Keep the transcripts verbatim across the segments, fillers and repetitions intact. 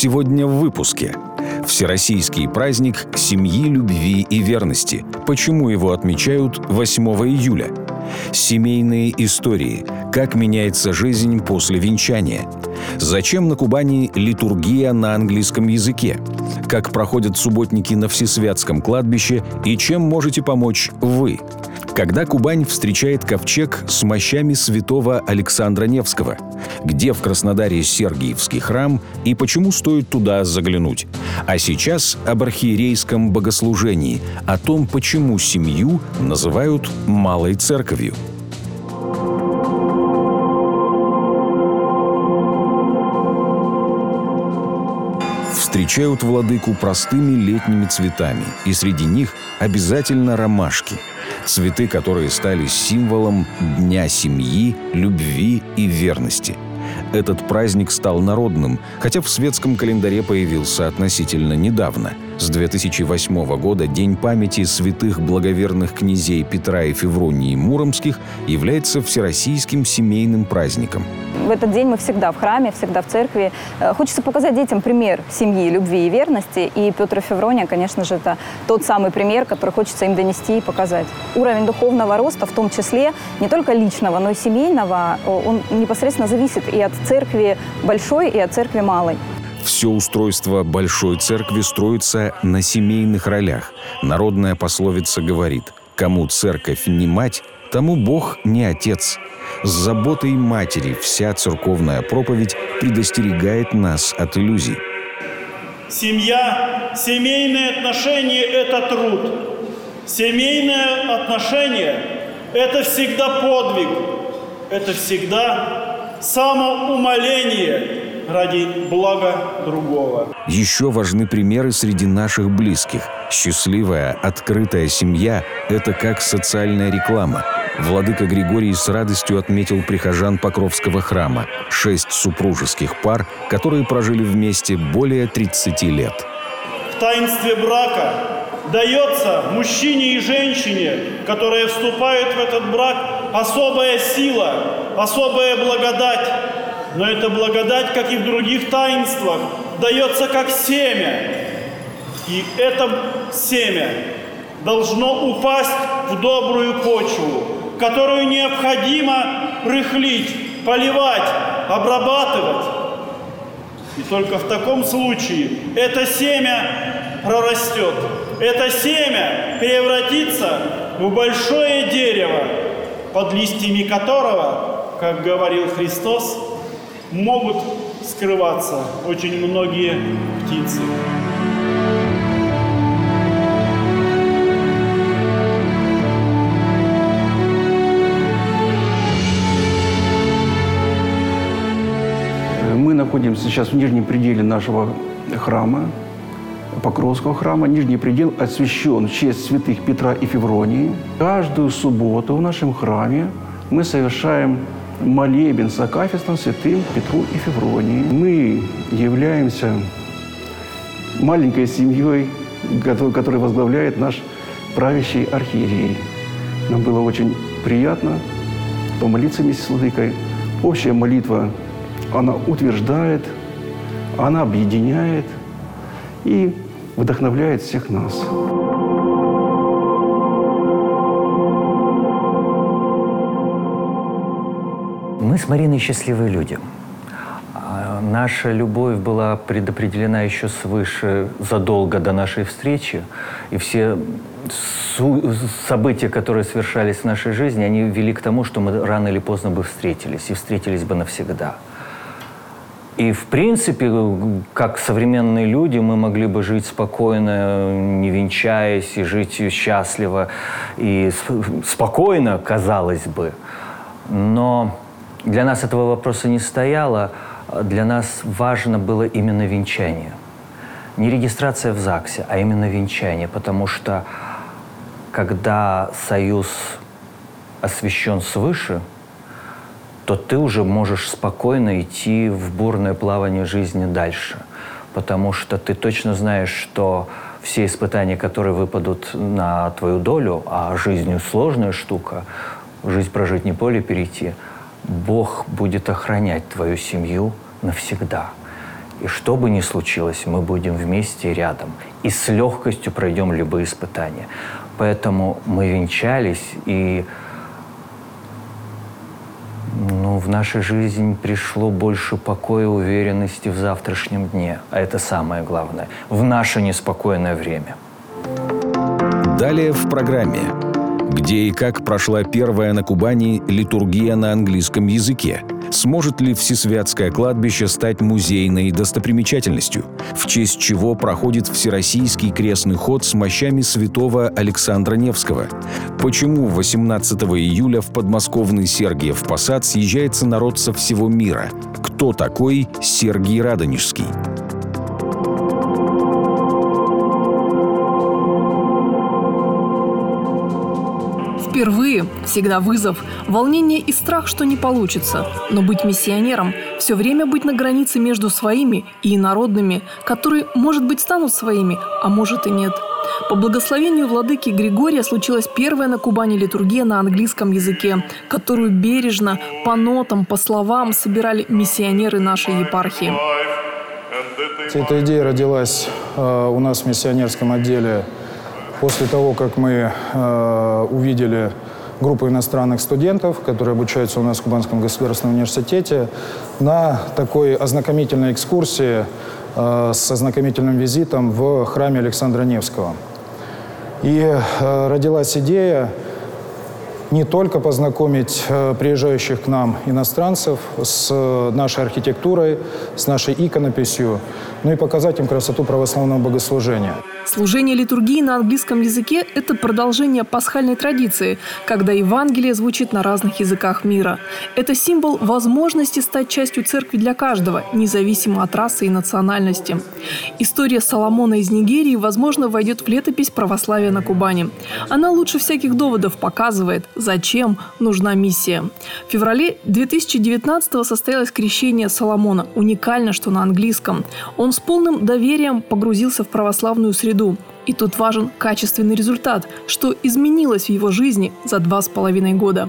Сегодня в выпуске. Всероссийский праздник семьи, любви и верности. Почему его отмечают восьмого июля? Семейные истории. Как меняется жизнь после венчания? Зачем на Кубани литургия на английском языке? Как проходят субботники на Всесвятском кладбище и чем можете помочь вы? Когда Кубань встречает ковчег с мощами святого Александра Невского? Где в Краснодаре Сергиевский храм и почему стоит туда заглянуть? А сейчас об архиерейском богослужении, о том, почему семью называют малой церковью. Встречают владыку простыми летними цветами, и среди них обязательно ромашки. Цветы, которые стали символом Дня семьи, любви и верности. Этот праздник стал народным, хотя в светском календаре появился относительно недавно. С две тысячи восьмого года День памяти святых благоверных князей Петра и Февронии Муромских является всероссийским семейным праздником. В этот день мы всегда в храме, всегда в церкви. Хочется показать детям пример семьи, любви и верности. И Петр и Феврония, конечно же, это тот самый пример, который хочется им донести и показать. Уровень духовного роста, в том числе не только личного, но и семейного, он непосредственно зависит и от церкви большой, и от церкви малой. Все устройство большой церкви строится на семейных ролях. Народная пословица говорит: «Кому церковь не мать, тому Бог не отец». С заботой матери вся церковная проповедь предостерегает нас от иллюзий. Семья, семейные отношения – это труд. Семейные отношения – это всегда подвиг. Это всегда самоумоление ради блага другого. Еще важны примеры среди наших близких. Счастливая, открытая семья – это как социальная реклама. Владыка Григорий с радостью отметил прихожан Покровского храма. Шесть супружеских пар, которые прожили вместе более тридцати лет. В таинстве брака дается мужчине и женщине, которые вступают в этот брак, особая сила, особая благодать. Но эта благодать, как и в других таинствах, дается как семя. И это семя должно упасть в добрую почву, которую необходимо рыхлить, поливать, обрабатывать. И только в таком случае это семя прорастет. Это семя превратится в большое дерево, под листьями которого, как говорил Христос, могут скрываться очень многие птицы. Мы находимся сейчас в нижнем пределе нашего храма, Покровского храма. Нижний предел освящен в честь святых Петра и Февронии. Каждую субботу в нашем храме мы совершаем молебен с акафистом святым Петру и Февронии. Мы являемся маленькой семьей, которую возглавляет наш правящий архиерей. Нам было очень приятно помолиться вместе с владыкой. Общая молитва, она утверждает, она объединяет и вдохновляет всех нас. Мы с Мариной счастливые люди. Наша любовь была предопределена еще свыше, задолго до нашей встречи. И все события, которые совершались в нашей жизни, они вели к тому, что мы рано или поздно бы встретились. И встретились бы навсегда. И, в принципе, как современные люди, мы могли бы жить спокойно, не венчаясь, и жить счастливо. И спокойно, казалось бы. Но для нас этого вопроса не стояло. Для нас важно было именно венчание. Не регистрация в ЗАГСе, а именно венчание. Потому что, когда союз освящен свыше, то ты уже можешь спокойно идти в бурное плавание жизни дальше. Потому что ты точно знаешь, что все испытания, которые выпадут на твою долю, а жизнь сложная штука, жизнь прожить не поле перейти, Бог будет охранять твою семью навсегда. И что бы ни случилось, мы будем вместе и рядом. И с легкостью пройдем любые испытания. Поэтому мы венчались, и ну, в нашу жизнь пришло больше покоя и уверенности в завтрашнем дне. А это самое главное. В наше неспокойное время. Далее в программе. Где и как прошла первая на Кубани литургия на английском языке? Сможет ли Всесвятское кладбище стать музейной достопримечательностью? В честь чего проходит Всероссийский крестный ход с мощами святого Александра Невского? Почему восемнадцатого июля в подмосковный Сергиев Посад съезжается народ со всего мира? Кто такой Сергий Радонежский? Впервые всегда вызов, волнение и страх, что не получится. Но быть миссионером – все время быть на границе между своими и инородными, которые, может быть, станут своими, а может и нет. По благословению владыки Григория случилась первая на Кубани литургия на английском языке, которую бережно, по нотам, по словам собирали миссионеры нашей епархии. Эта идея родилась э, у нас в миссионерском отделе после того, как мы э, увидели группу иностранных студентов, которые обучаются у нас в Кубанском государственном университете, на такой ознакомительной экскурсии э, с ознакомительным визитом в храме Александра Невского. И э, родилась идея не только познакомить э, приезжающих к нам иностранцев с э, нашей архитектурой, с нашей иконописью, но и показать им красоту православного богослужения. Служение литургии на английском языке – это продолжение пасхальной традиции, когда Евангелие звучит на разных языках мира. Это символ возможности стать частью церкви для каждого, независимо от расы и национальности. История Соломона из Нигерии, возможно, войдет в летопись православия на Кубани. Она лучше всяких доводов показывает, зачем нужна миссия. В феврале две тысячи девятнадцатого состоялось крещение Соломона. Уникально, что на английском. Он с полным доверием погрузился в православную среду. И тут важен качественный результат, что изменилось в его жизни за два с половиной года.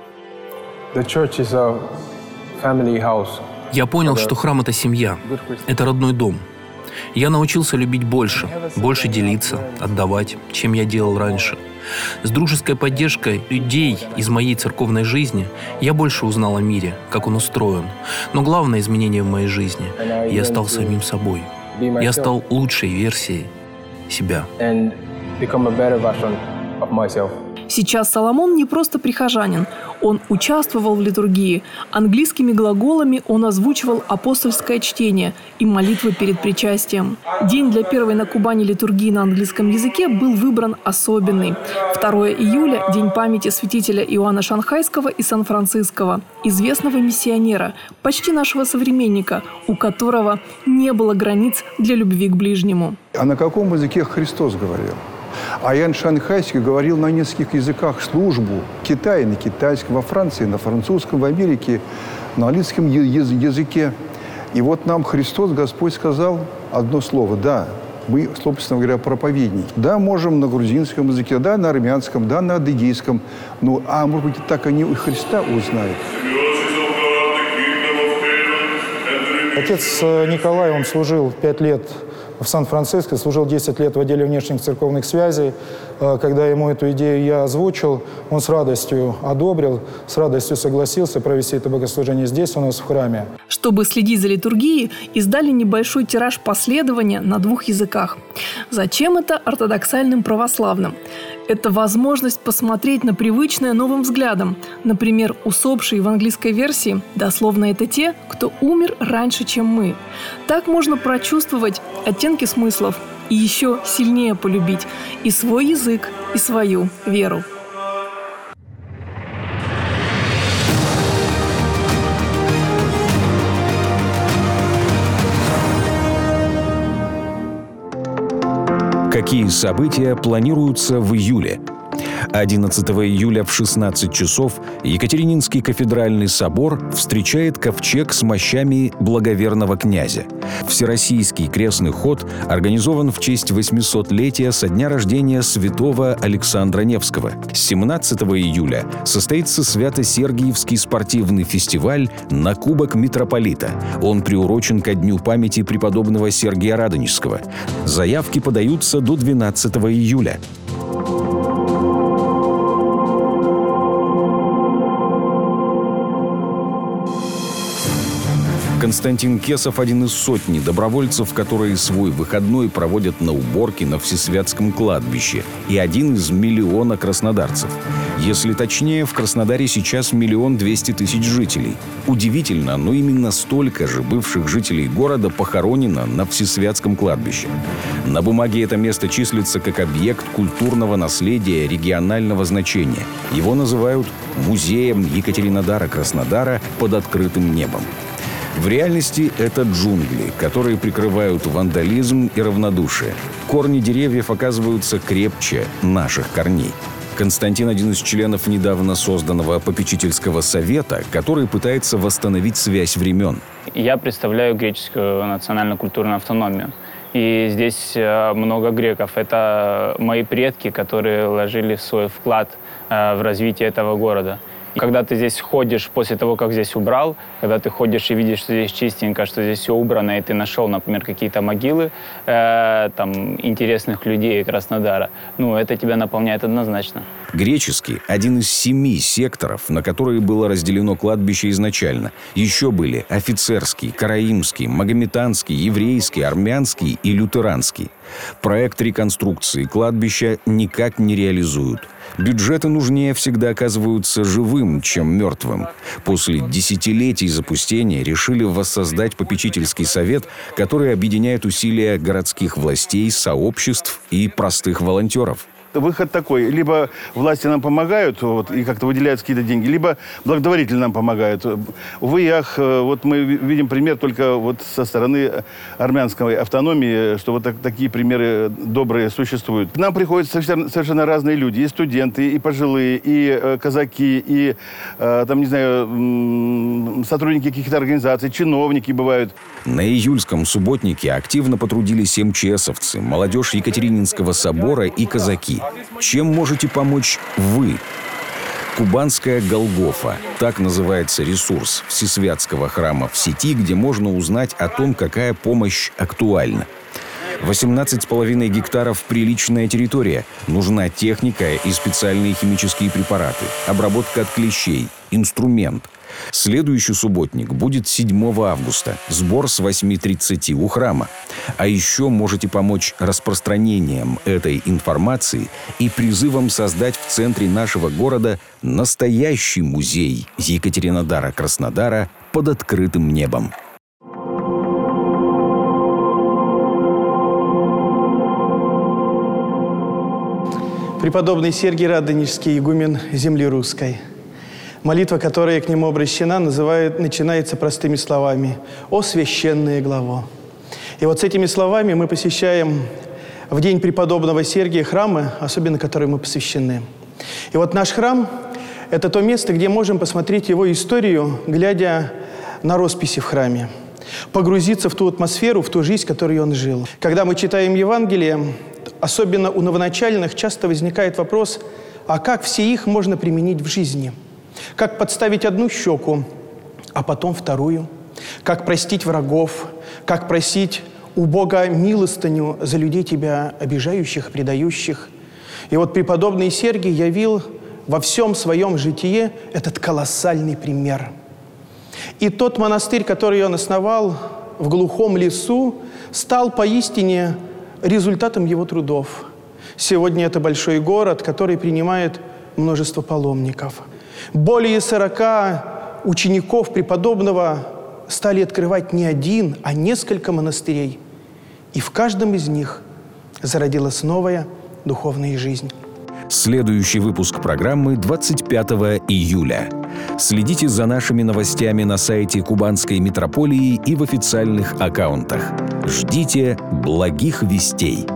Я понял, что храм – это семья, это родной дом. Я научился любить больше, больше делиться, отдавать, чем я делал раньше. С дружеской поддержкой людей из моей церковной жизни я больше узнал о мире, как он устроен. Но главное изменение в моей жизни – я стал самим собой. Я стал лучшей версией себя. Сейчас Соломон не просто прихожанин. Он участвовал в литургии. Английскими глаголами он озвучивал апостольское чтение и молитвы перед причастием. День для первой на Кубани литургии на английском языке был выбран особенный. второго июля – день памяти святителя Иоанна Шанхайского и Сан-Франциского, известного миссионера, почти нашего современника, у которого не было границ для любви к ближнему. А на каком языке Христос говорил? А Иоанн Шанхайский говорил на нескольких языках службу. В Китае на китайском, во Франции на французском, в Америке на английском языке. И вот нам Христос, Господь, сказал одно слово. Да, мы, собственно говоря, проповедники. Да, можем на грузинском языке, да, на армянском, да, на адыгейском. Ну, а может быть, так они и Христа узнают. Отец Николай, он служил пять лет в Сан-Франциско, служил десять лет в отделе внешних церковных связей. Когда ему эту идею я озвучил, он с радостью одобрил, с радостью согласился провести это богослужение здесь, у нас в храме. Чтобы следить за литургией, издали небольшой тираж последования на двух языках. Зачем это ортодоксальным православным? Это возможность посмотреть на привычное новым взглядом. Например, усопшие в английской версии дословно это те, кто умер раньше, чем мы. Так можно прочувствовать оттенки смыслов и еще сильнее полюбить и свой язык, и свою веру. Какие события планируются в июле? одиннадцатого июля в шестнадцать часов Екатерининский кафедральный собор встречает ковчег с мощами благоверного князя. Всероссийский крестный ход организован в честь восьмисотлетия со дня рождения святого Александра Невского. семнадцатого июля состоится Свято-Сергиевский спортивный фестиваль «На кубок митрополита». Он приурочен ко дню памяти преподобного Сергия Радонежского. Заявки подаются до двенадцатого июля. Константин Кесов – один из сотни добровольцев, которые свой выходной проводят на уборке на Всесвятском кладбище, и один из миллиона краснодарцев. Если точнее, в Краснодаре сейчас миллион двести тысяч жителей. Удивительно, но именно столько же бывших жителей города похоронено на Всесвятском кладбище. На бумаге это место числится как объект культурного наследия регионального значения. Его называют музеем Екатеринодара-Краснодара под открытым небом. В реальности это джунгли, которые прикрывают вандализм и равнодушие. Корни деревьев оказываются крепче наших корней. Константин – один из членов недавно созданного попечительского совета, который пытается восстановить связь времен. Я представляю греческую национально-культурную автономию. И здесь много греков. Это мои предки, которые вложили свой вклад в развитие этого города. Когда ты здесь ходишь, после того, как здесь убрал, когда ты ходишь и видишь, что здесь чистенько, что здесь все убрано, и ты нашел, например, какие-то могилы э, там, интересных людей Краснодара, ну, это тебя наполняет однозначно. Греческий – один из семи секторов, на которые было разделено кладбище изначально. Еще были офицерский, караимский, магометанский, еврейский, армянский и лютеранский. Проект реконструкции кладбища никак не реализуют. Бюджеты нужнее всегда оказываются живым, чем мертвым. После десятилетий запустения решили воссоздать попечительский совет, который объединяет усилия городских властей, сообществ и простых волонтеров. Выход такой: либо власти нам помогают вот, и как-то выделяют какие-то деньги, либо благотворители нам помогают. Увы и ах, вот мы видим пример только вот со стороны армянской автономии, что вот так, такие примеры добрые существуют. К нам приходят совершенно, совершенно разные люди: и студенты, и пожилые, и э, казаки, и э, там, не знаю, сотрудники каких-то организаций, чиновники бывают. На июльском субботнике активно потрудились МЧСовцы, молодежь Екатерининского собора и казаки. Чем можете помочь вы? Кубанская Голгофа – так называется ресурс Всесвятского храма в сети, где можно узнать о том, какая помощь актуальна. восемнадцать с половиной гектаров – приличная территория. Нужна техника и специальные химические препараты, обработка от клещей, инструмент. Следующий субботник будет седьмого августа. Сбор с восьми тридцати у храма. А еще можете помочь распространением этой информации и призывом создать в центре нашего города настоящий музей Екатеринодара-Краснодара под открытым небом. Преподобный Сергий Радонежский, игумен земли русской. Молитва, которая к нему обращена, называет, начинается простыми словами: «О священное главо». И вот с этими словами мы посещаем в день преподобного Сергия храмы, особенно которые мы посвящены. И вот наш храм – это то место, где можем посмотреть его историю, глядя на росписи в храме, погрузиться в ту атмосферу, в ту жизнь, которой он жил. Когда мы читаем Евангелие, особенно у новоначальных, часто возникает вопрос: а как все их можно применить в жизни? Как подставить одну щеку, а потом вторую? Как простить врагов? Как просить у Бога милостыню за людей тебя обижающих, предающих? И вот преподобный Сергий явил во всем своем житие этот колоссальный пример. И тот монастырь, который он основал в глухом лесу, стал поистине результатом его трудов. Сегодня это большой город, который принимает множество паломников. Более сорока учеников преподобного стали открывать не один, а несколько монастырей. И в каждом из них зародилась новая духовная жизнь. Следующий выпуск программы двадцать пятого июля. Следите за нашими новостями на сайте Кубанской митрополии и в официальных аккаунтах. Ждите благих вестей.